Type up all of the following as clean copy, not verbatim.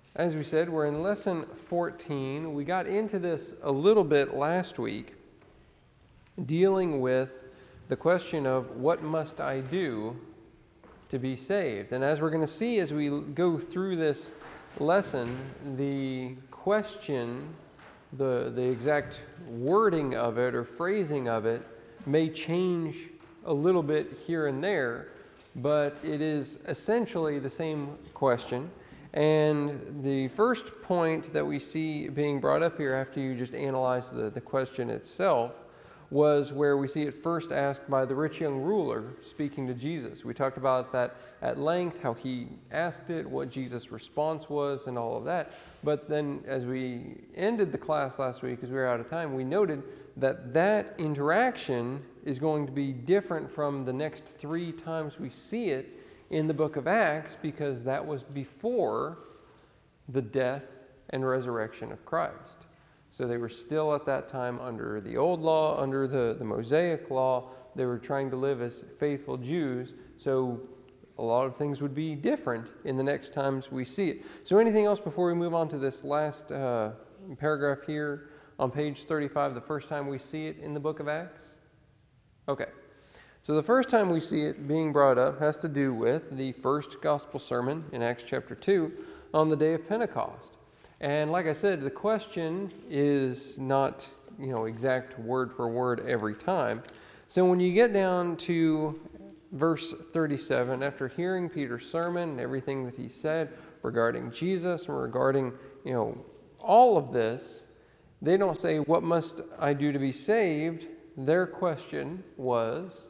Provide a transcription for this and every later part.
As we said, we're in lesson 14. We got into this a little bit last week, dealing with the question of what must I do to be saved? And as we're going to see as we go through this lesson, the question, the exact wording of it or phrasing of it may change a little bit here and there, but it is essentially the same question. And the first point that we see being brought up here after you just analyze the question itself was where we see it first asked by the rich young ruler speaking to Jesus. We talked about that at length, how he asked it, what Jesus' response was, and all of that. But then as we ended the class last week, because we were out of time, we noted that that interaction is going to be different from the next 3 times we see it in the book of Acts, because that was before the death and resurrection of Christ. So they were still at that time under the old law, under the Mosaic law. They were trying to live as faithful Jews. So a lot of things would be different in the next times we see it. So anything else before we move on to this last paragraph here on page 35, the first time we see it in the book of Acts? Okay. So the first time we see it being brought up has to do with the first gospel sermon in Acts chapter 2 on the day of Pentecost. And like I said, the question is not, exact word for word every time. So when you get down to verse 37, after hearing Peter's sermon and everything that he said regarding Jesus and regarding, all of this, they don't say, "What must I do to be saved?" Their question was,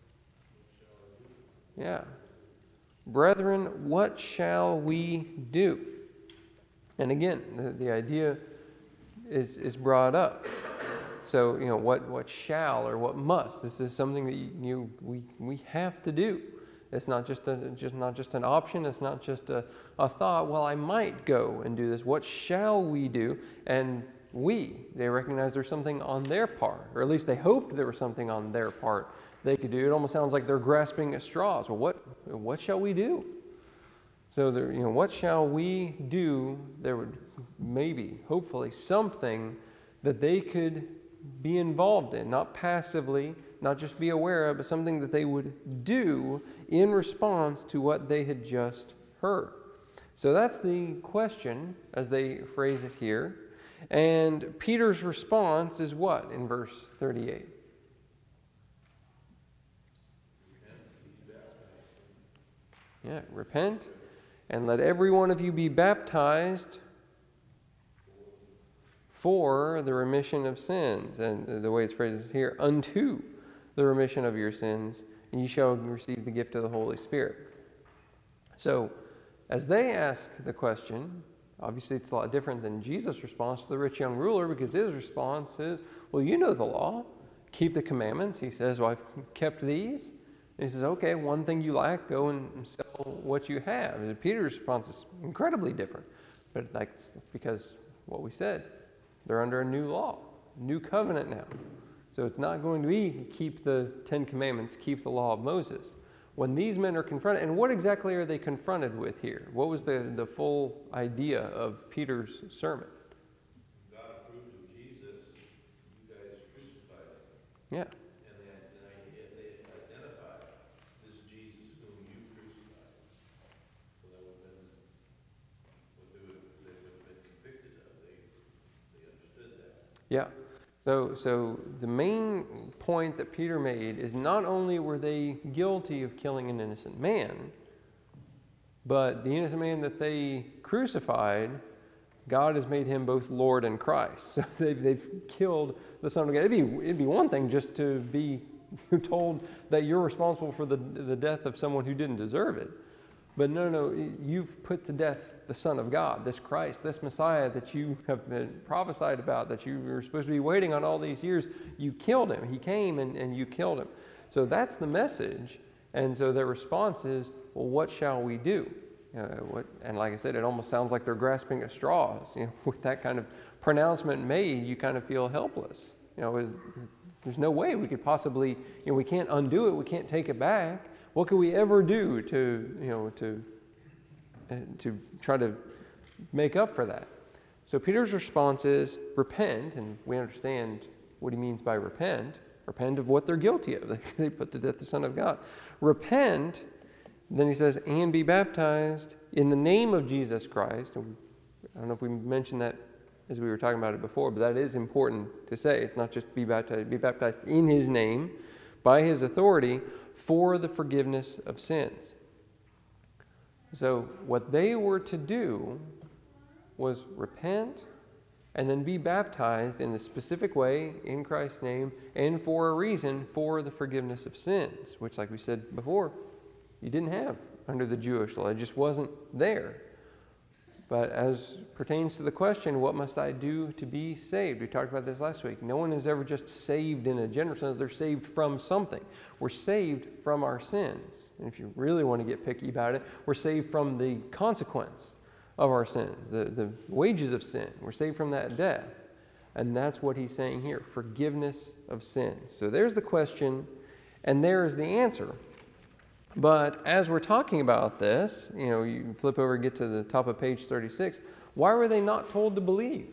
"Brethren, what shall we do?" And again, the idea is brought up. So, what shall or what must? This is something that we have to do. It's not just an option. It's not just a thought. Well, I might go and do this. What shall we do? And they recognize there's something on their part, or at least they hoped there was something on their part they could do. It almost sounds like they're grasping at straws. Well, what shall we do? So, what shall we do? There would maybe, hopefully, something that they could be involved in, not passively, not just be aware of, but something that they would do in response to what they had just heard. So that's the question as they phrase it here. And Peter's response is what in verse 38? Repent, and let every one of you be baptized for the remission of sins. And the way it's phrased here, unto the remission of your sins, and you shall receive the gift of the Holy Spirit. So, as they ask the question, obviously it's a lot different than Jesus' response to the rich young ruler, because his response is, well, you know the law, keep the commandments. He says, well, I've kept these. And he says, okay, one thing you lack, go and sell what you have. And Peter's response is incredibly different. But that's because what we said, they're under a new law, new covenant now. So it's not going to be keep the 10 Commandments, keep the law of Moses. When these men are confronted, and what exactly are they confronted with here? What was the full idea of Peter's sermon? God approved of Jesus, you guys crucified him. Yeah. Yeah. So the main point that Peter made is not only were they guilty of killing an innocent man, but the innocent man that they crucified, God has made him both Lord and Christ. So they've killed the Son of God. It'd be one thing just to be told that you're responsible for the death of someone who didn't deserve it. But no, you've put to death the Son of God, this Christ, this Messiah that you have been prophesied about, that you were supposed to be waiting on all these years. You killed him. He came and you killed him. So that's the message. And so their response is, well, what shall we do? And like I said, it almost sounds like they're grasping at straws. With that kind of pronouncement made, you kind of feel helpless. There's no way we could possibly, we can't undo it. We can't take it back. What can we ever do to try to make up for that. So Peter's response is, repent, and we understand what he means by repent. Repent of what they're guilty of. They put to death the Son of God. Repent, then he says, and be baptized in the name of Jesus Christ. And I don't know if we mentioned that as we were talking about it before, but that is important to say. It's not just be baptized in his name, by his authority, for the forgiveness of sins. So what they were to do was repent and then be baptized in the specific way in Christ's name and for a reason, for the forgiveness of sins, which, like we said before, you didn't have under the Jewish law. It just wasn't there. But as pertains to the question, what must I do to be saved? We talked about this last week. No one is ever just saved in a general sense. They're saved from something. We're saved from our sins. And if you really want to get picky about it, we're saved from the consequence of our sins, the wages of sin. We're saved from that death. And that's what he's saying here, forgiveness of sins. So there's the question, and there is the answer. But as we're talking about this, you flip over and get to the top of page 36, why were they not told to believe?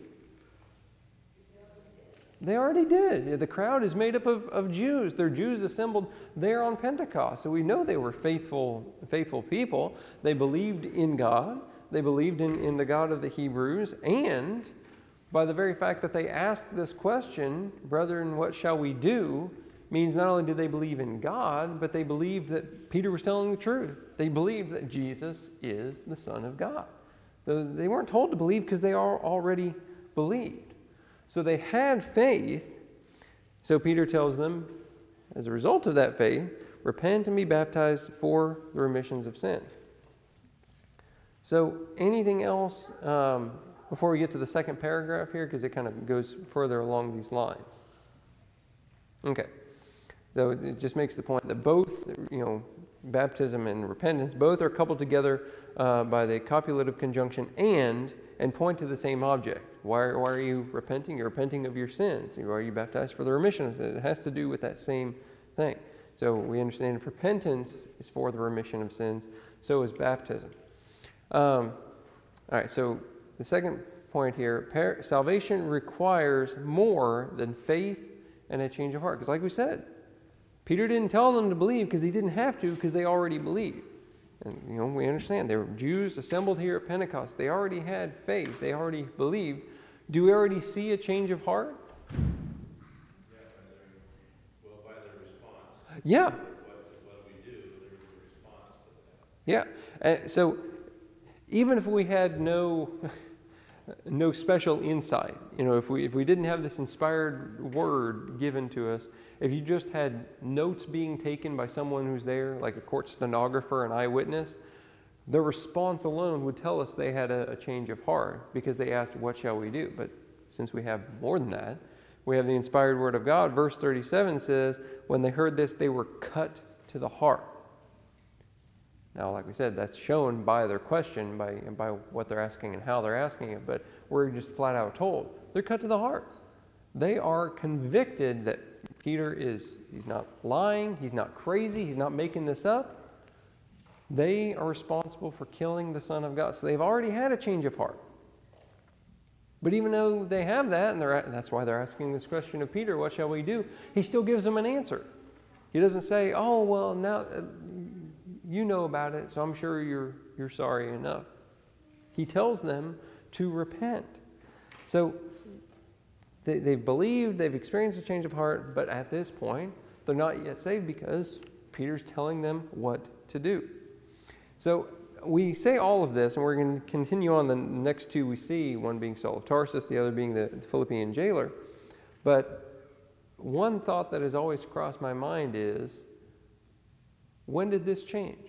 They already did. The crowd is made up of Jews. They're Jews assembled there on Pentecost. So we know they were faithful people. They believed in God. They believed in the God of the Hebrews. And by the very fact that they asked this question, brethren, what shall we do? Means not only did they believe in God, but they believed that Peter was telling the truth. They believed that Jesus is the Son of God. So they weren't told to believe because they already believed. So they had faith. So Peter tells them, as a result of that faith, repent and be baptized for the remissions of sins. So anything else before we get to the second paragraph here, because it kind of goes further along these lines? Okay. So it just makes the point that both, baptism and repentance, both are coupled together by the copulative conjunction and point to the same object. Why are you repenting? You're repenting of your sins. Why are you baptized for the remission of sins? It has to do with that same thing. So we understand if repentance is for the remission of sins, so is baptism. All right, so the second point here, salvation requires more than faith and a change of heart. Because like we said, Peter didn't tell them to believe because he didn't have to, because they already believed. And, we understand. They were Jews assembled here at Pentecost. They already had faith. They already believed. Do we already see a change of heart? By their response. Yeah. What we do, there's a response to that. Yeah. So even if we had no special insight, if we didn't have this inspired word given to us, if you just had notes being taken by someone who's there, like a court stenographer, an eyewitness, the response alone would tell us they had a change of heart because they asked, what shall we do? But since we have more than that, we have the inspired word of God. Verse 37 says, when they heard this, they were cut to the heart. Now, like we said, that's shown by their question, by what they're asking and how they're asking it, but we're just flat out told. They're cut to the heart. They are convicted that Peter he's not lying, he's not crazy, he's not making this up. They are responsible for killing the Son of God. So they've already had a change of heart. But even though they have that, and that's why they're asking this question of Peter, what shall we do? He still gives them an answer. He doesn't say, oh, well, now you know about it, so I'm sure you're sorry enough. He tells them to repent. So they've believed, they've experienced a change of heart, but at this point, they're not yet saved because Peter's telling them what to do. So we say all of this, and we're going to continue on the next two we see, one being Saul of Tarsus, the other being the Philippian jailer. But one thought that has always crossed my mind is, when did this change?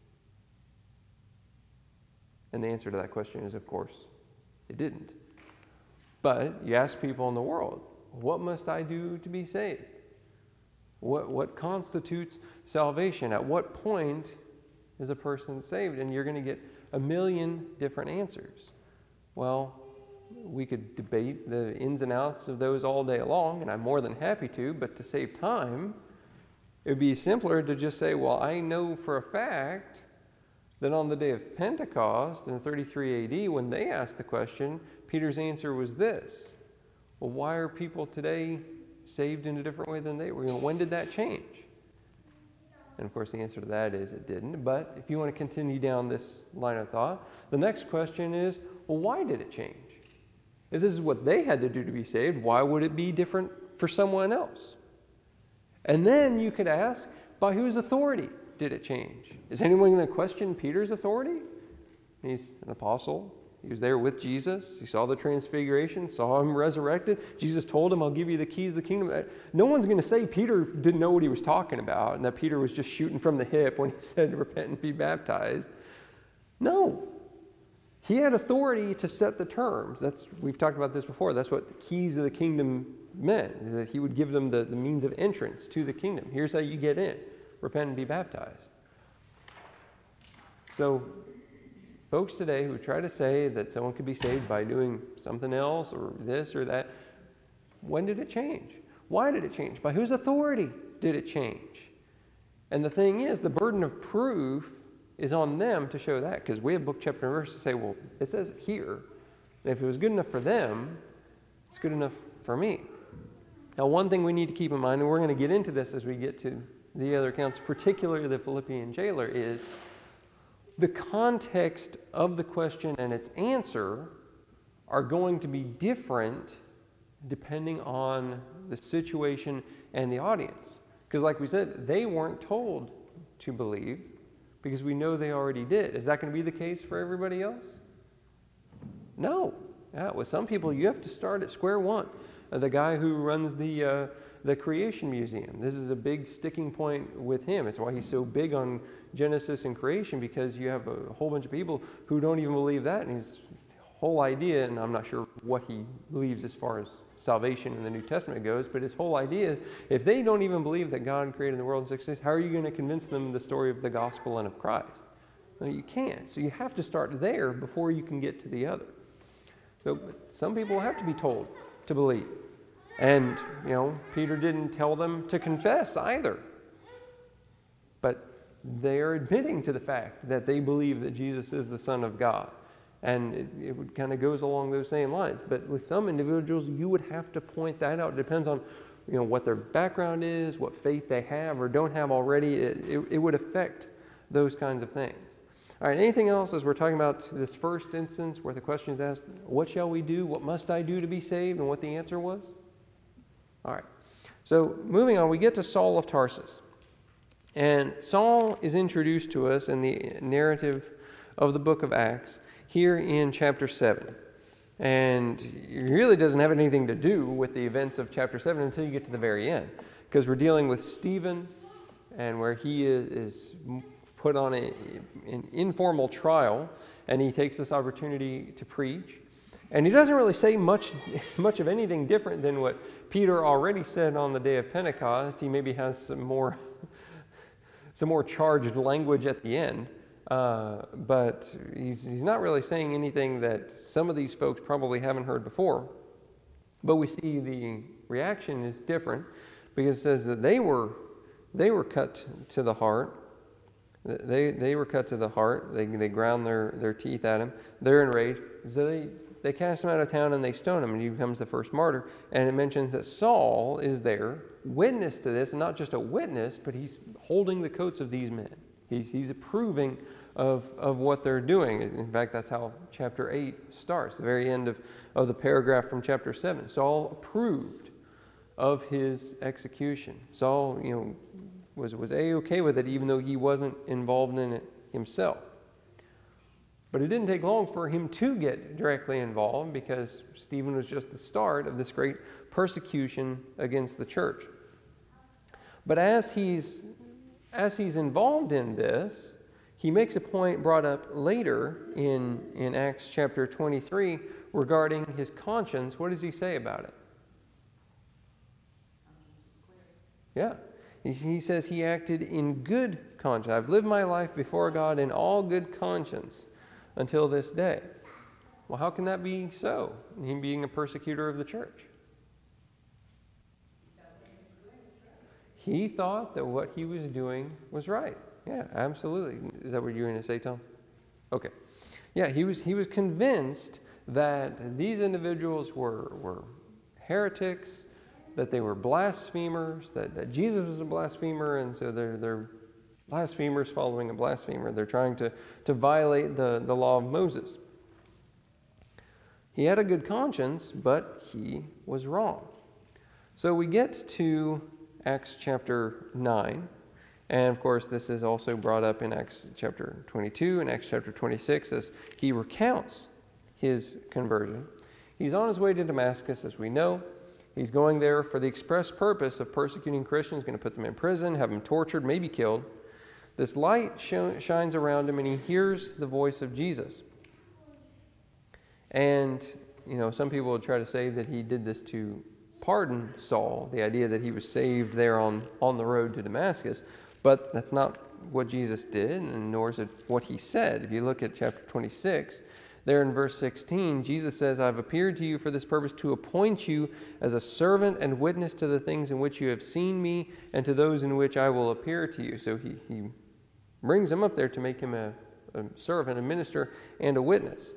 And the answer to that question is, of course, it didn't. But you ask people in the world, what must I do to be saved? What constitutes salvation? At what point is a person saved? And you're going to get a million different answers. Well, we could debate the ins and outs of those all day long, and I'm more than happy to, but to save time, it would be simpler to just say, well, I know for a fact Then on the day of Pentecost in 33 AD, when they asked the question, Peter's answer was this: well, why are people today saved in a different way than they were? When did that change? And of course the answer to that is it didn't. But if you want to continue down this line of thought, the next question is, well, why did it change? If this is what they had to do to be saved, why would it be different for someone else? And then you could ask, by whose authority did it change? Is anyone going to question Peter's authority? He's an apostle. He was there with Jesus. He saw the transfiguration, saw him resurrected. Jesus told him, I'll give you the keys of the kingdom. No one's going to say Peter didn't know what he was talking about and that Peter was just shooting from the hip when he said, repent and be baptized. No. He had authority to set the terms. We've talked about this before. That's what the keys of the kingdom meant, is that he would give them the means of entrance to the kingdom. Here's how you get in. Repent and be baptized. So, folks today who try to say that someone could be saved by doing something else or this or that, when did it change? Why did it change? By whose authority did it change? And the thing is, the burden of proof is on them to show that, because we have book, chapter, and verse to say, well, it says it here. And if it was good enough for them, it's good enough for me. Now, one thing we need to keep in mind, and we're going to get into this as we get to the other accounts, particularly the Philippian jailer, is the context of the question and its answer are going to be different depending on the situation and the audience. Because like we said, they weren't told to believe because we know they already did. Is that going to be the case for everybody else? No. Yeah, with some people, you have to start at square one. The guy who runs the Creation Museum, this is a big sticking point with him. It's why he's so big on Genesis and creation, because you have a whole bunch of people who don't even believe that. And his whole idea, and I'm not sure what he believes as far as salvation in the New Testament goes, but his whole idea is, if they don't even believe that God created the world in 6 days, how are you going to convince them the story of the gospel and of Christ? No, you can't. So you have to start there before you can get to the other. So some people have to be told to believe. And, Peter didn't tell them to confess either. But they're admitting to the fact that they believe that Jesus is the Son of God. And it kind of goes along those same lines. But with some individuals, you would have to point that out. It depends on, what their background is, what faith they have or don't have already. It would affect those kinds of things. All right, anything else as we're talking about this first instance where the question is asked, what shall we do? What must I do to be saved? And what the answer was? All right. So moving on, we get to Saul of Tarsus. And Saul is introduced to us in the narrative of the book of Acts here in chapter 7. And it really doesn't have anything to do with the events of chapter 7 until you get to the very end, because we're dealing with Stephen, and where he is put on an informal trial, and he takes this opportunity to preach. And he doesn't really say much of anything different than what Peter already said on the day of Pentecost. He maybe has some more charged language at the end. But he's not really saying anything that some of these folks probably haven't heard before. But we see the reaction is different, because it says that they were cut to the heart. They were cut to the heart. They ground their teeth at him. They're enraged. So they cast him out of town and they stone him, and he becomes the first martyr. And it mentions that Saul is there, witness to this, and not just a witness, but he's holding the coats of these men. He's approving of what they're doing. In fact, that's how chapter 8 starts, the very end of the paragraph from chapter 7. Saul approved of his execution. Saul, was A-okay with it, even though he wasn't involved in it himself. But it didn't take long for him to get directly involved, because Stephen was just the start of this great persecution against the church. But as he's involved in this, he makes a point brought up later in Acts chapter 23 regarding his conscience. What does he say about it? Yeah. He says he acted in good conscience. I've lived my life before God in all good conscience until this day. Well, how can that be so, him being a persecutor of the church? He thought that what he was doing was right. Yeah, absolutely. Is that what you were going to say, Tom? Okay. Yeah, he was convinced that these individuals were heretics, that they were blasphemers, that Jesus was a blasphemer, and so they're blasphemers following a blasphemer. They're trying to violate the law of Moses. He had a good conscience, but he was wrong. So we get to Acts chapter 9. And of course, this is also brought up in Acts chapter 22 and Acts chapter 26 as he recounts his conversion. He's on his way to Damascus, as we know. He's going there for the express purpose of persecuting Christians, going to put them in prison, have them tortured, maybe killed. This light shines around him, and he hears the voice of Jesus. And, some people would try to say that he did this to pardon Saul, the idea that he was saved there on the road to Damascus. But that's not what Jesus did, and nor is it what he said. If you look at chapter 26, there in verse 16, Jesus says, I've appeared to you for this purpose, to appoint you as a servant and witness to the things in which you have seen me, and to those in which I will appear to you. So he brings him up there to make him a servant, a minister, and a witness.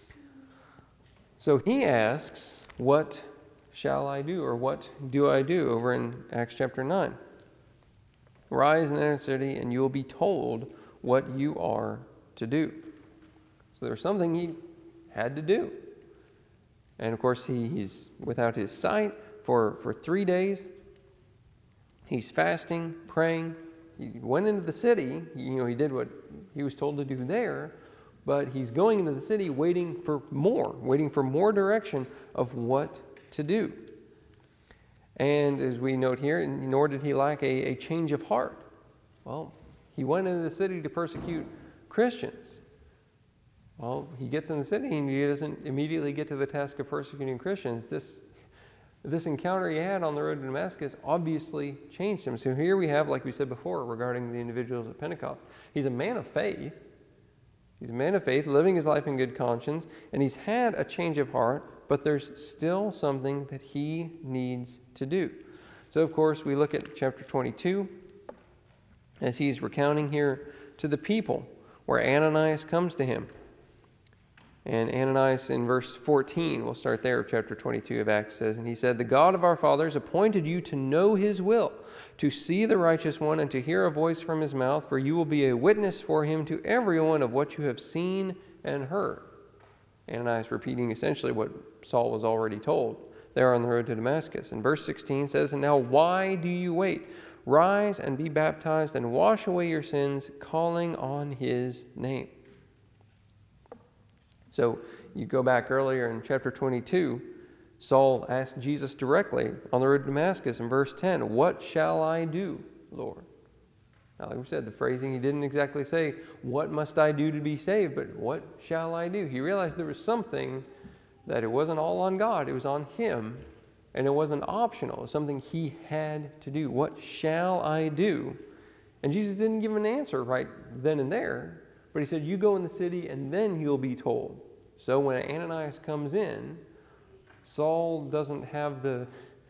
So he asks, what shall I do, or what do I do, over in Acts chapter 9. Rise and enter the city, and you will be told what you are to do. So there's something he had to do. And of course, he's without his sight for 3 days. He's fasting, praying. He went into the city. He did what he was told to do there. But he's going into the city waiting for more direction of what to do. And as we note here, nor did he lack a change of heart. Well, he went into the city to persecute Christians. Well, he gets in the city and he doesn't immediately get to the task of persecuting Christians. This encounter he had on the road to Damascus obviously changed him. So here we have, like we said before, regarding the individuals at Pentecost. He's a man of faith. He's a man of faith, living his life in good conscience, and he's had a change of heart, but there's still something that he needs to do. So, of course, we look at chapter 22 as he's recounting here to the people where Ananias comes to him. And Ananias in verse 14, we'll start there, chapter 22 of Acts says, and he said, the God of our fathers appointed you to know his will, to see the righteous one, and to hear a voice from his mouth, for you will be a witness for him to everyone of what you have seen and heard. Ananias repeating essentially what Saul was already told there on the road to Damascus. And verse 16 says, and now why do you wait? Rise and be baptized and wash away your sins, calling on his name. So you go back earlier in chapter 22, Saul asked Jesus directly on the road to Damascus in verse 10, what shall I do, Lord? Now, like we said, the phrasing, he didn't exactly say, what must I do to be saved, but what shall I do? He realized there was something that it wasn't all on God, it was on him, and it wasn't optional. It was something he had to do. What shall I do? And Jesus didn't give him an answer right then and there, but he said, you go in the city and then you'll be told. So when Ananias comes in, Saul doesn't have the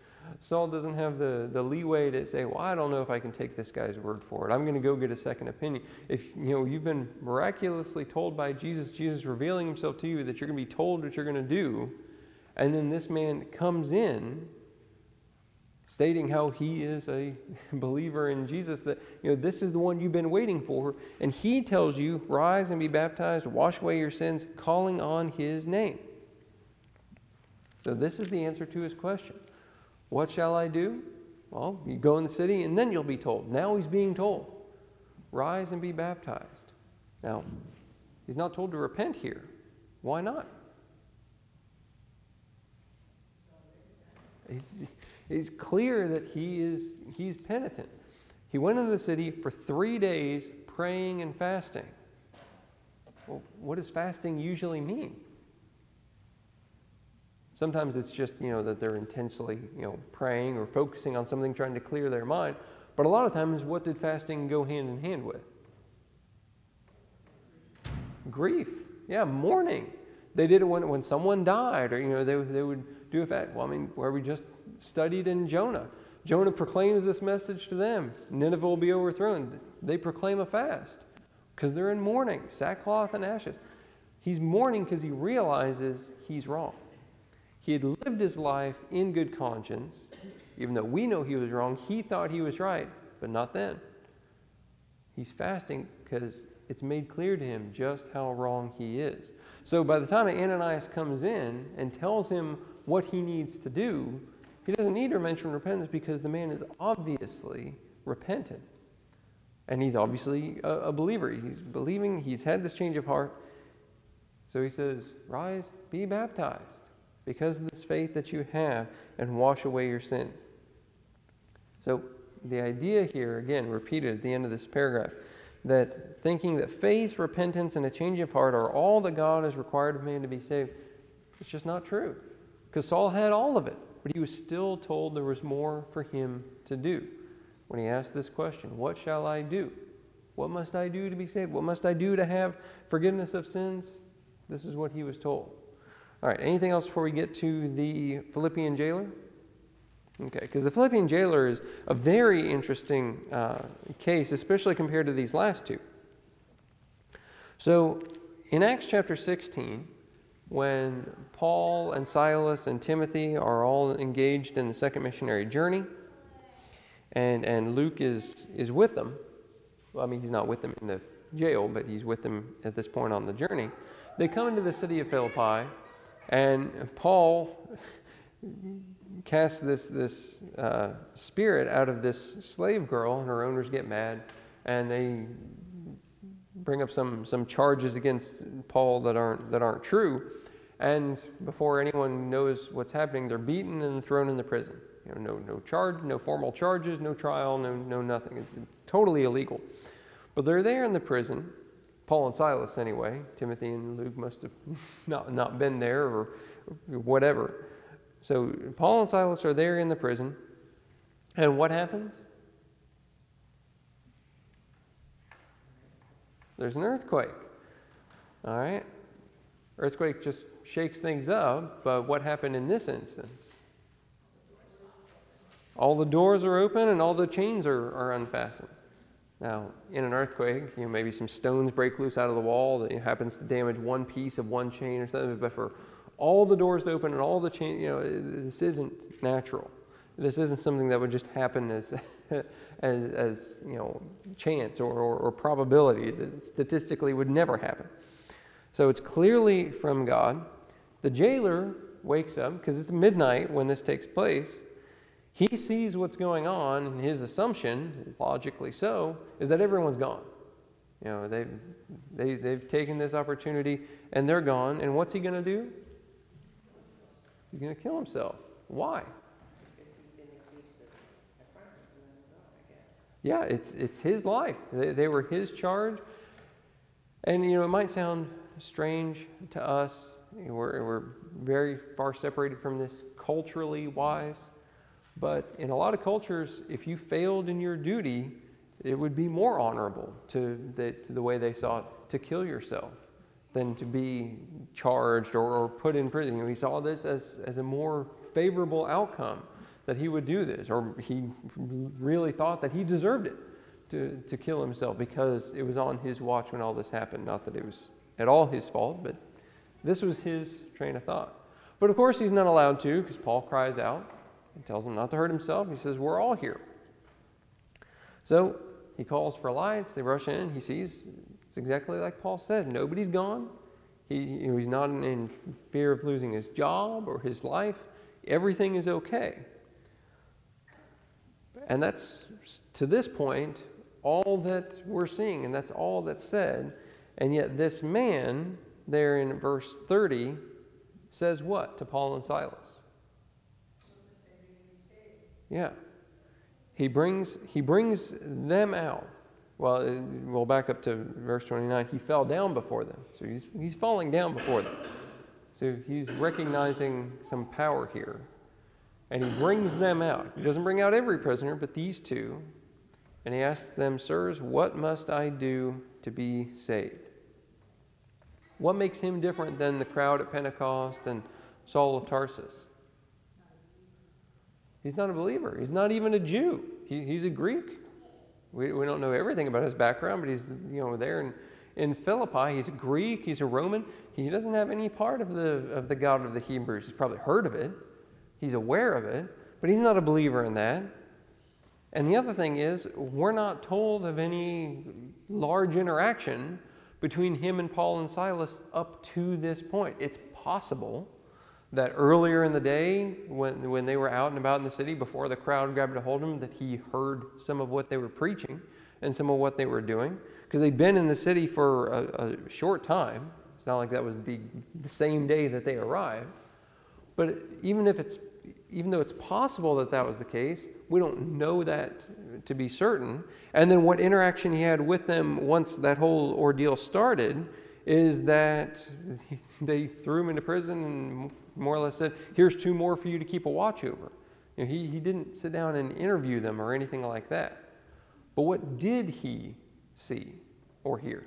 leeway to say, well, I don't know if I can take this guy's word for it. I'm going to go get a second opinion. If you've been miraculously told by Jesus revealing himself to you that you're going to be told what you're going to do, and then this man comes in stating how he is a believer in Jesus, that this is the one you've been waiting for, and he tells you, rise and be baptized, wash away your sins, calling on his name. So this is the answer to his question. What shall I do? Well, you go in the city and then you'll be told. Now he's being told, rise and be baptized. Now, he's not told to repent here. Why not? It's clear that he's penitent. He went into the city for 3 days praying and fasting. Well, what does fasting usually mean? Sometimes it's just, that they're intensely, praying or focusing on something, trying to clear their mind. But a lot of times, what did fasting go hand in hand with? Grief. Yeah, mourning. They did it when someone died, or, they would do a fast. Well, where we just studied in Jonah. Jonah proclaims this message to them. Nineveh will be overthrown. they proclaim a fast because they're in mourning, sackcloth and ashes. He's mourning because he realizes he's wrong. He had lived his life in good conscience. Even though we know he was wrong, he thought he was right, but not then. He's fasting because it's made clear to him just how wrong he is. So by the time Ananias comes in and tells him what he needs to do, he doesn't need to mention repentance because the man is obviously repentant. And he's obviously a believer. He's believing, he's had this change of heart. So he says, rise, be baptized because of this faith that you have, and wash away your sin. So the idea here, again, repeated at the end of this paragraph, that thinking that faith, repentance, and a change of heart are all that God has required of man to be saved, it's just not true. Because Saul had all of it, but he was still told there was more for him to do. When he asked this question, what shall I do? What must I do to be saved? What must I do to have forgiveness of sins? This is what he was told. All right, anything else before we get to the Philippian jailer? Okay, because the Philippian jailer is a very interesting case, especially compared to these last two. So in Acts chapter 16, when Paul and Silas and Timothy are all engaged in the second missionary journey, and Luke is with them. Well, I mean, he's not with them in the jail, but he's with them at this point on the journey. They come into the city of Philippi, and Paul casts this spirit out of this slave girl, and her owners get mad, and they bring up some charges against Paul that aren't true. And before anyone knows what's happening, they're beaten and thrown in the prison. No charge, no formal charges, no trial, no nothing. It's totally illegal. But they're there in the prison, Paul and Silas anyway. Timothy and Luke must have not been there or whatever. So Paul and Silas are there in the prison. And what happens? There's an earthquake. All right? Earthquake just shakes things up, but what happened in this instance? All the doors are open and all the chains are unfastened. Now, in an earthquake, maybe some stones break loose out of the wall that happens to damage one piece of one chain or something, but for all the doors to open and all the chains, this isn't natural. This isn't something that would just happen as chance or probability that statistically would never happen. So it's clearly from God. The jailer wakes up, because it's midnight when this takes place. He sees what's going on, and his assumption, logically so, is that everyone's gone. They've taken this opportunity, and they're gone. And what's he going to do? He's going to kill himself. Why? Yeah, it's his life. They were his charge. And, it might sound strange to us. We're very far separated from this culturally wise. But in a lot of cultures, if you failed in your duty, it would be more honorable to the way they saw it to kill yourself than to be charged or put in prison. He saw this as a more favorable outcome, that he would do this, or he really thought that he deserved it to kill himself because it was on his watch when all this happened. Not that it was at all his fault, but this was his train of thought. But of course he's not allowed to, because Paul cries out and tells him not to hurt himself. He says, we're all here. So he calls for lights. They rush in. He sees it's exactly like Paul said. Nobody's gone. He's not in fear of losing his job or his life. Everything is okay. And that's, to this point, all that we're seeing, and that's all that's said. And yet this man, there in verse 30, says what to Paul and Silas? Yeah. He brings them out. Well, we'll back up to verse 29. He fell down before them. So he's falling down before them. So he's recognizing some power here. And he brings them out. He doesn't bring out every prisoner, but these two. And he asks them, sirs, what must I do to be saved? What makes him different than the crowd at Pentecost and Saul of Tarsus? He's not a believer. He's not even a Jew. He's a Greek. We don't know everything about his background, but he's there in Philippi. He's a Greek. He's a Roman. He doesn't have any part of the God of the Hebrews. He's probably heard of it. He's aware of it, but he's not a believer in that. And the other thing is, we're not told of any large interaction between him and Paul and Silas up to this point. It's possible that earlier in the day, when they were out and about in the city, before the crowd grabbed a hold of him, that he heard some of what they were preaching and some of what they were doing. Because they'd been in the city for a short time. It's not like that was the same day that they arrived. But even though it's possible that that was the case, we don't know that to be certain. And then what interaction he had with them once that whole ordeal started is that they threw him into prison and more or less said, here's 2 more for you to keep a watch over. He didn't sit down and interview them or anything like that. But what did he see or hear?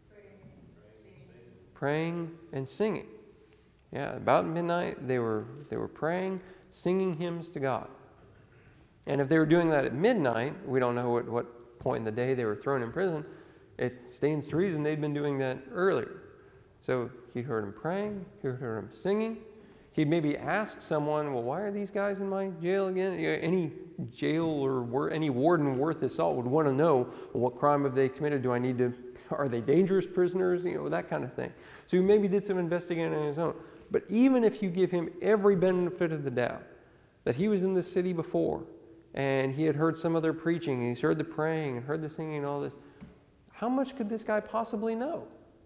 Praying and singing. Yeah, about midnight they were praying, singing hymns to God. And if they were doing that at midnight, we don't know at what point in the day they were thrown in prison. It stands to reason they'd been doing that earlier. So he'd heard him praying, he'd heard him singing. He'd maybe ask someone, well, why are these guys in my jail again? Any jail or any warden worth his salt would want to know, well, what crime have they committed? Are they dangerous prisoners? That kind of thing. So he maybe did some investigating on his own. But even if you give him every benefit of the doubt, that he was in the city before, and he had heard some of their preaching, and he's heard the praying, and heard the singing and all this, how much could this guy possibly know?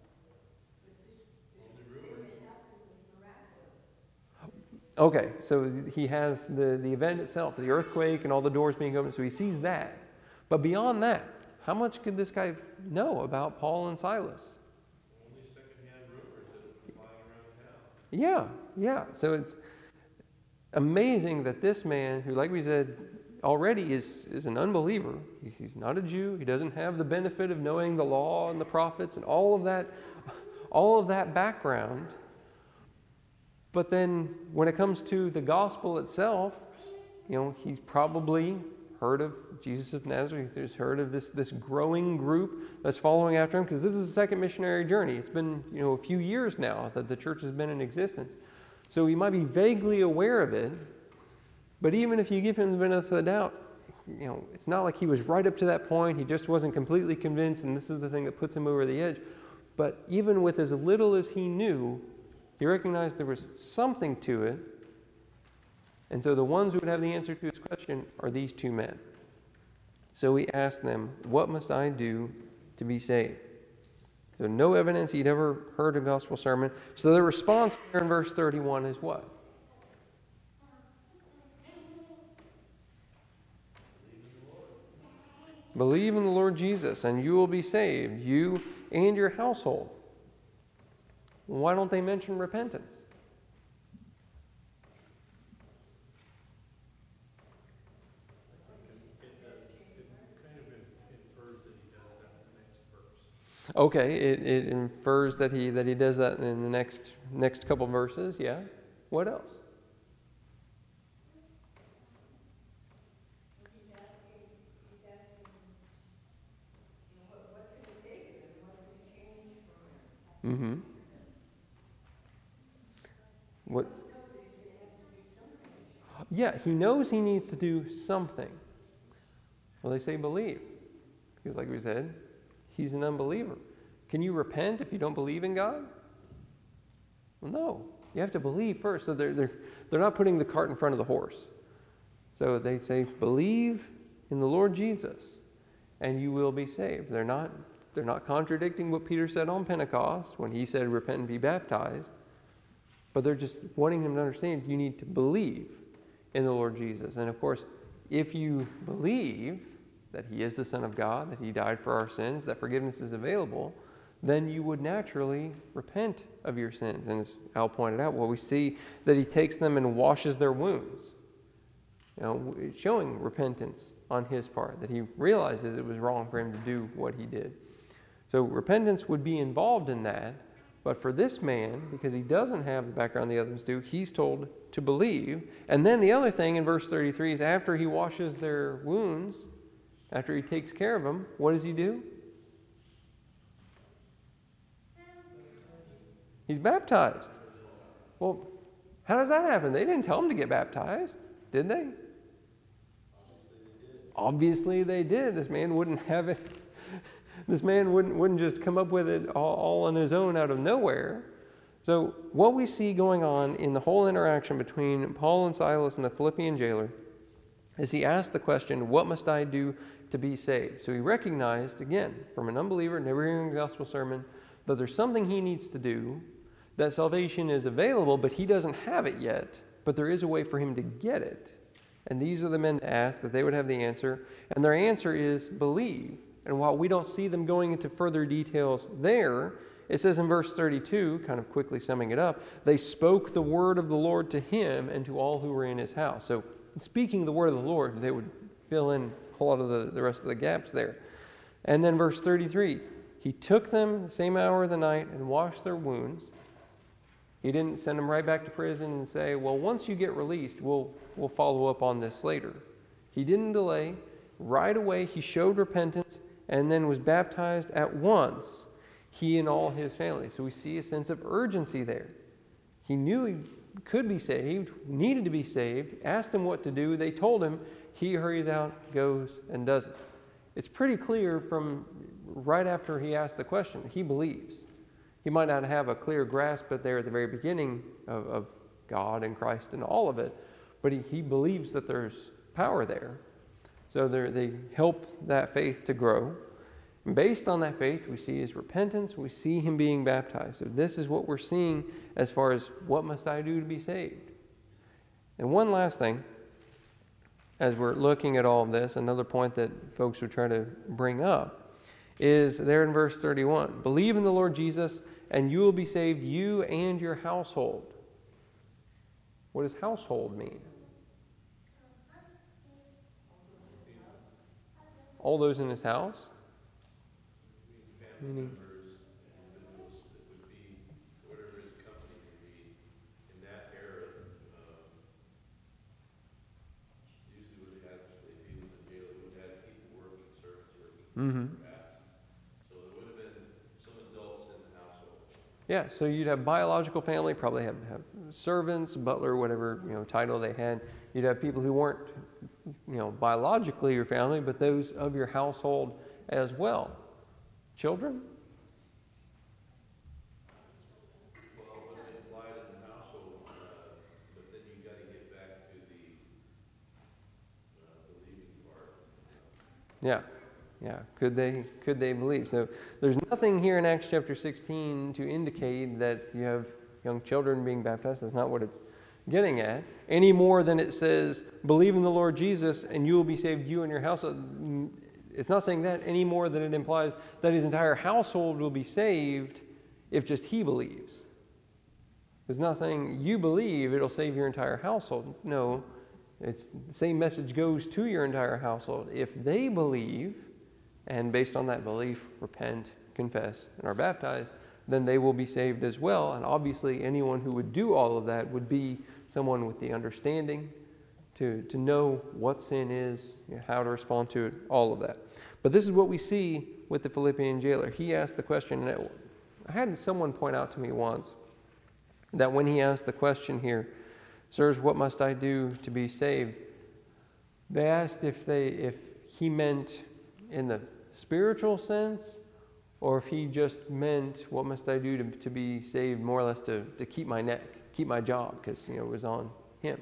Okay, so he has the event itself, the earthquake and all the doors being opened, so he sees that. But beyond that, how much could this guy know about Paul and Silas? Only secondhand rumors that have been flying around town. Yeah. So it's amazing that this man, who, like we said, already is an unbeliever. He's not a Jew. He doesn't have the benefit of knowing the law and the prophets and all of that background. But then when it comes to the gospel itself, he's probably heard of Jesus of Nazareth. He's heard of this growing group that's following after him, because this is the second missionary journey. It's been a few years now that the church has been in existence. So he might be vaguely aware of it, but even if you give him the benefit of the doubt, it's not like he was right up to that point. He just wasn't completely convinced, and this is the thing that puts him over the edge. But even with as little as he knew, he recognized there was something to it. And so the ones who would have the answer to his question are these 2 men. So he asked them, what must I do to be saved? So no evidence he'd ever heard a gospel sermon. So the response there in verse 31 is what? Believe in the Lord Jesus, and you will be saved, you and your household. Why don't they mention repentance? Okay, it infers that he does that in the next couple verses. Yeah. What else? He's asking what's going to save him and what's going to change for him. Mm-hmm. Yeah, he knows he needs to do something. Well, they say believe. Because like we said, he's an unbeliever. Can you repent if you don't believe in God? Well, no. You have to believe first. So they're not putting the cart in front of the horse. So they say, believe in the Lord Jesus, and you will be saved. They're not contradicting what Peter said on Pentecost when he said, repent and be baptized. But they're just wanting him to understand you need to believe in the Lord Jesus. And of course, if you believe that he is the Son of God, that he died for our sins, that forgiveness is available, then you would naturally repent of your sins. And as Al pointed out, well, we see that he takes them and washes their wounds, showing repentance on his part, that he realizes it was wrong for him to do what he did. So repentance would be involved in that. But for this man, because he doesn't have the background the others do, he's told to believe. And then the other thing in verse 33 is after he washes their wounds, after he takes care of them, what does he do? He's baptized. Well, how does that happen? They didn't tell him to get baptized, did they? Obviously they did. This man wouldn't have it. This man wouldn't just come up with it all on his own out of nowhere. So what we see going on in the whole interaction between Paul and Silas and the Philippian jailer is he asked the question, what must I do to be saved? So he recognized, again, from an unbeliever, never hearing a gospel sermon, that there's something he needs to do, that salvation is available, but he doesn't have it yet, but there is a way for him to get it. And these are the men to ask, that they would have the answer. And their answer is believe. And while we don't see them going into further details there, it says in verse 32, kind of quickly summing it up, they spoke the word of the Lord to him and to all who were in his house. So speaking the word of the Lord, they would fill in a whole lot of the rest of the gaps there. And then verse 33, he took them the same hour of the night and washed their wounds. He didn't send them right back to prison and say, well, once you get released, we'll follow up on this later. He didn't delay. Right away, he showed repentance and then was baptized at once, he and all his family. So we see a sense of urgency there. He knew he could be saved, needed to be saved, asked him what to do. They told him. He hurries out, goes, and does it. It's pretty clear from right after he asked the question, he believes. He might not have a clear grasp but there at the very beginning of God and Christ and all of it, but he believes that there's power there. So they help that faith to grow. And based on that faith, we see his repentance, we see him being baptized. So this is what we're seeing as far as what must I do to be saved. And one last thing, as we're looking at all of this, another point that folks would try to bring up is there in verse 31. Believe in the Lord Jesus, and you will be saved, you and your household. What does household mean? All those in his house? Meaning, Members, individuals that would be, whatever his company would be, in that era, usually would have, if he was in jail, he would have people working, servants working, perhaps. So there would have been some adults in the household. yeah, so you'd have biological family, probably have servants, butler, whatever title they had. You'd have people who weren't biologically your family, but those of your household as well. Children? Well, it was implied in the household, but then you got to get back to the believing part. Yeah. Could they believe? So there's nothing here in Acts chapter 16 to indicate that you have young children being baptized. That's not what it's getting at. Any more than it says, believe in the Lord Jesus and you will be saved, you and your household. It's not saying that any more than it implies that his entire household will be saved if just he believes. It's not saying you believe it'll save your entire household. No, it's the same message goes to your entire household. If they believe, and based on that belief, repent, confess, and are baptized, then they will be saved as well. And obviously anyone who would do all of that would be someone with the understanding to know what sin is, how to respond to it, all of that. But this is what we see with the Philippian jailer. He asked the question, and I had someone point out to me once that when he asked the question here, sirs, what must I do to be saved? They asked if he meant in the spiritual sense, or if he just meant what must I do to be saved, more or less to keep my neck, keep my job, because it was on him.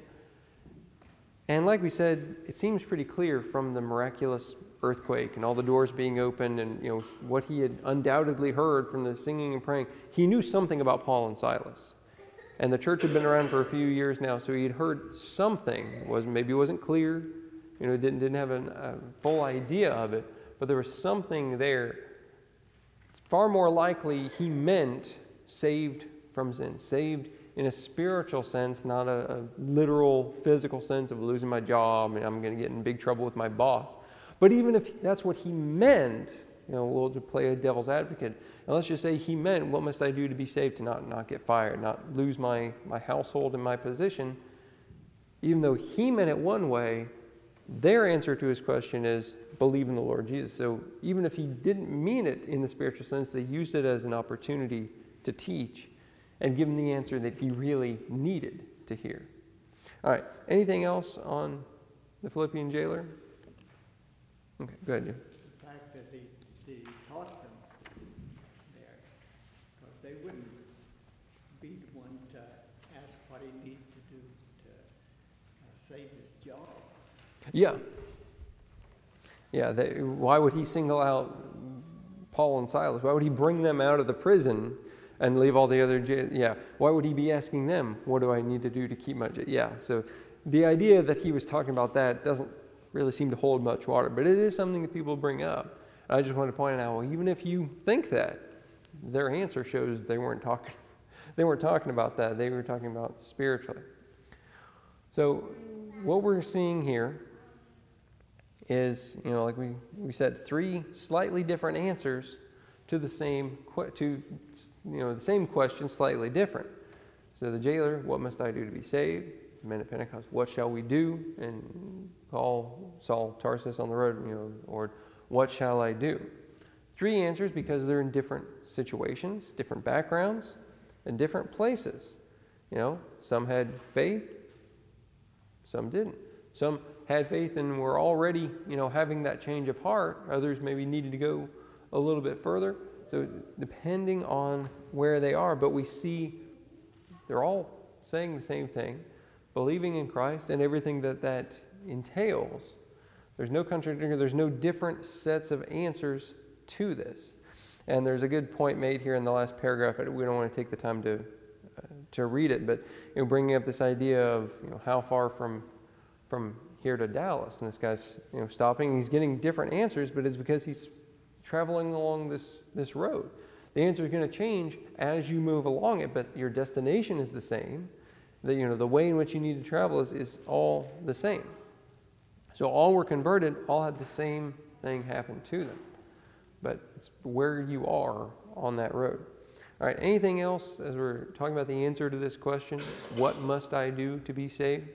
And like we said, it seems pretty clear from the miraculous earthquake and all the doors being opened and what he had undoubtedly heard from the singing and praying. He knew something about Paul and Silas. And the church had been around for a few years now, so he had heard something. Maybe it wasn't clear, didn't have a full idea of it, but there was something there. It's far more likely he meant saved from sin, saved in a spiritual sense, not a literal physical sense of losing my job and I'm going to get in big trouble with my boss. But even if that's what he meant, we'll just play a devil's advocate. And let's just say he meant, what must I do to be saved, to not get fired, not lose my household and my position. Even though he meant it one way, their answer to his question is believe in the Lord Jesus. So even if he didn't mean it in the spiritual sense, they used it as an opportunity to teach and give him the answer that he really needed to hear. All right, anything else on the Philippian jailer? Okay, go ahead, Jim. The fact that he taught them there, because they wouldn't be the one to ask what he needed to do to save his job. Yeah. Yeah, why would he single out Paul and Silas? Why would he bring them out of the prison and leave all the other yeah, why would he be asking them, what do I need to do to keep my yeah, so the idea that he was talking about that doesn't really seem to hold much water, but it is something that people bring up. And I just want to point out, well, even if you think that, their answer shows they weren't talking about that. They were talking about spiritually. So what we're seeing here is, like we said, three slightly different answers to the same the same question, slightly different. So the jailer, what must I do to be saved? The men at Pentecost, what shall we do? And Paul, Saul, Tarsus on the road, or what shall I do? Three answers because they're in different situations, different backgrounds, and different places. Some had faith, some didn't. Some had faith and were already, having that change of heart. Others maybe needed to go a little bit further. So depending on where they are, but we see they're all saying the same thing, believing in Christ and everything that entails. There's no contradiction, there's no different sets of answers to this. And there's a good point made here in the last paragraph. We don't want to take the time to read it, but bringing up this idea of how far from here to Dallas, and this guy's stopping. He's getting different answers, but it's because he's traveling along this road. The answer is going to change as you move along it, but your destination is the same. The way in which you need to travel is all the same. So all were converted, all had the same thing happen to them. But it's where you are on that road. All right, anything else as we're talking about the answer to this question? What must I do to be saved?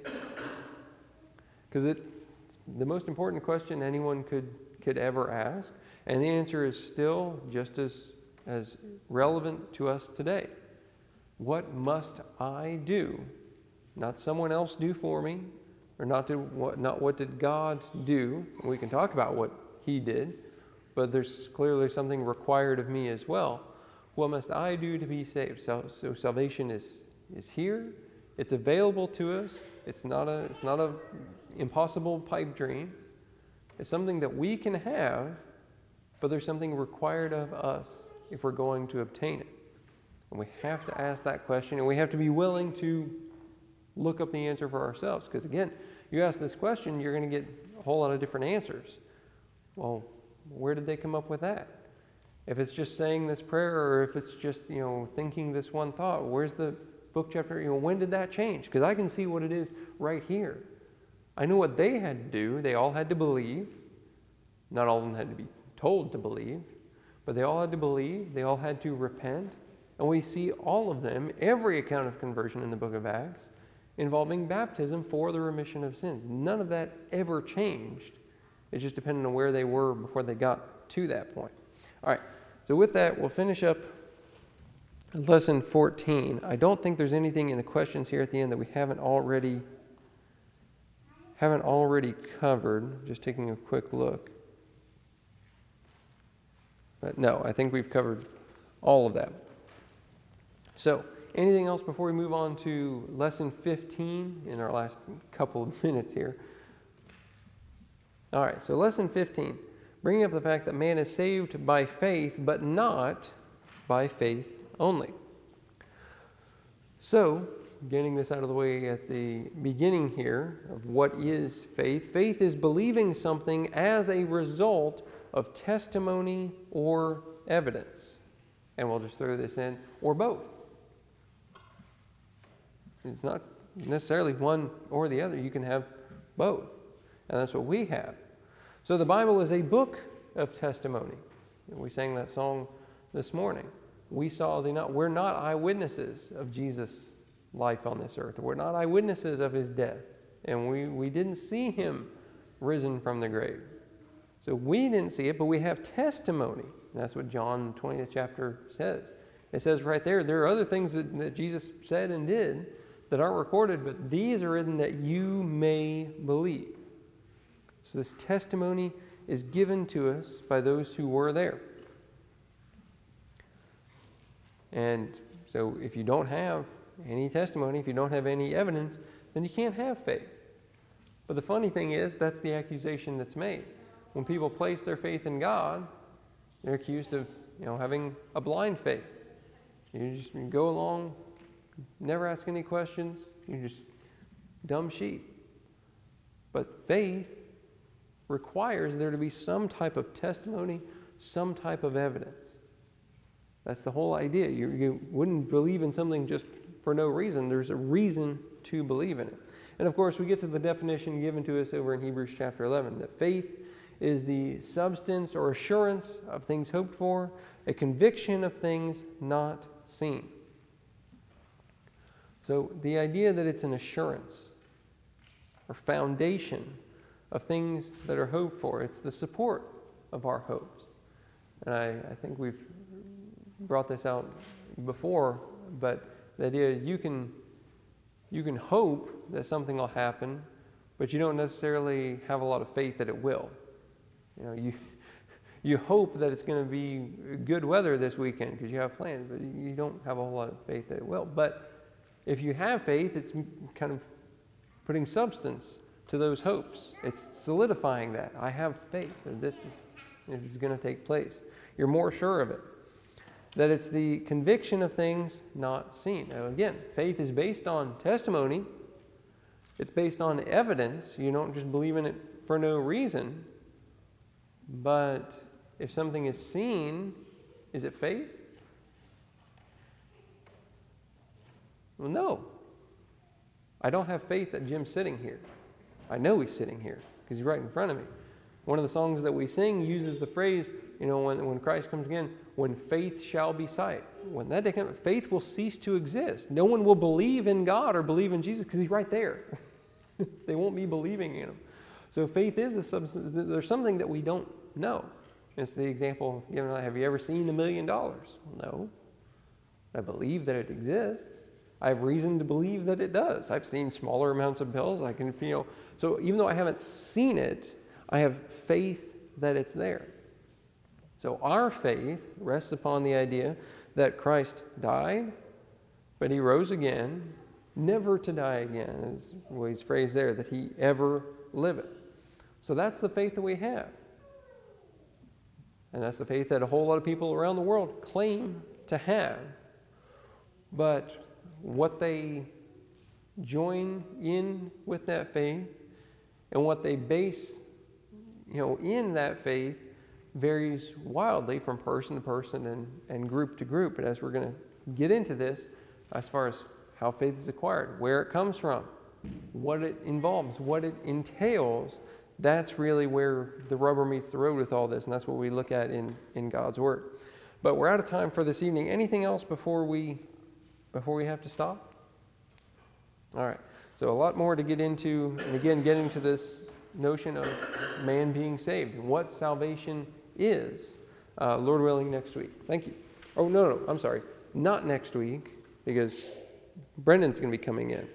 Because it's the most important question anyone could ever ask. And the answer is still just as relevant to us today. What must I do? Not someone else do for me, or not what did God do. We can talk about what he did, but there's clearly something required of me as well. What must I do to be saved? So salvation is here. It's available to us. It's not a impossible pipe dream. It's something that we can have, but there's something required of us if we're going to obtain it. And we have to ask that question, and we have to be willing to look up the answer for ourselves. Because again, you ask this question, you're going to get a whole lot of different answers. Well, where did they come up with that? If it's just saying this prayer, or if it's just, thinking this one thought, where's the book chapter? When did that change? Because I can see what it is right here. I know what they had to do. They all had to believe. Not all of them had to be told to believe, but they all had to believe. They all had to repent. And we see all of them, every account of conversion in the book of Acts, involving baptism for the remission of sins. None of that ever changed. It just depended on where they were before they got to that point. All right, so with that, we'll finish up lesson 14. I don't think there's anything in the questions here at the end that we haven't already covered. Just taking a quick look. But no, I think we've covered all of that. So, anything else before we move on to lesson 15 in our last couple of minutes here? All right, so lesson 15, bringing up the fact that man is saved by faith, but not by faith only. So, getting this out of the way at the beginning here of what is faith. Faith is believing something as a result of testimony or evidence. And we'll just throw this in, or both. It's not necessarily one or the other. You can have both. And that's what we have. So the Bible is a book of testimony. We sang that song this morning. We're not eyewitnesses of Jesus' life on this earth. We're not eyewitnesses of his death. And we didn't see him risen from the grave. So we didn't see it, but we have testimony. And that's what John 20th chapter says. It says right there are other things that Jesus said and did that aren't recorded, but these are written that you may believe. So this testimony is given to us by those who were there. And so if you don't have any testimony, if you don't have any evidence, then you can't have faith. But the funny thing is, that's the accusation that's made. When people place their faith in God, they're accused of, having a blind faith. You go along, never ask any questions, you're just dumb sheep. But faith requires there to be some type of testimony, some type of evidence. That's the whole idea. You wouldn't believe in something just for no reason. There's a reason to believe in it. And of course, we get to the definition given to us over in Hebrews chapter 11, that faith is the substance or assurance of things hoped for, a conviction of things not seen. So the idea that it's an assurance or foundation of things that are hoped for, it's the support of our hopes. And I think we've brought this out before, but the idea you can hope that something will happen, but you don't necessarily have a lot of faith that it will. You hope that it's going to be good weather this weekend because you have plans, but you don't have a whole lot of faith that it will. But if you have faith, it's kind of putting substance to those hopes. It's solidifying that. I have faith that this is going to take place. You're more sure of it. That it's the conviction of things not seen. Now again, faith is based on testimony. It's based on evidence. You don't just believe in it for no reason. But if something is seen, is it faith? Well, no. I don't have faith that Jim's sitting here. I know he's sitting here because he's right in front of me. One of the songs that we sing uses the phrase, when Christ comes again, when faith shall be sight. When that day comes, faith will cease to exist. No one will believe in God or believe in Jesus because he's right there. They won't be believing in him. So faith is a substance. There's something that we don't know. It's the example given, have you ever seen $1 million? No. I believe that it exists. I have reason to believe that it does. I've seen smaller amounts of bills. I can feel. So even though I haven't seen it, I have faith that it's there. So our faith rests upon the idea that Christ died, but he rose again, never to die again, is what he's phrased there, that he ever liveth. So that's the faith that we have. And that's the faith that a whole lot of people around the world claim to have. But what they join in with that faith and what they base, in that faith varies wildly from person to person and group to group. But as we're going to get into this, as far as how faith is acquired, where it comes from, what it involves, what it entails, that's really where the rubber meets the road with all this, and that's what we look at in God's Word. But we're out of time for this evening. Anything else before we have to stop? All right. So a lot more to get into, and again, getting to this notion of man being saved and what salvation is, Lord willing, next week. Thank you. Oh, no, I'm sorry. Not next week, because Brendan's going to be coming in.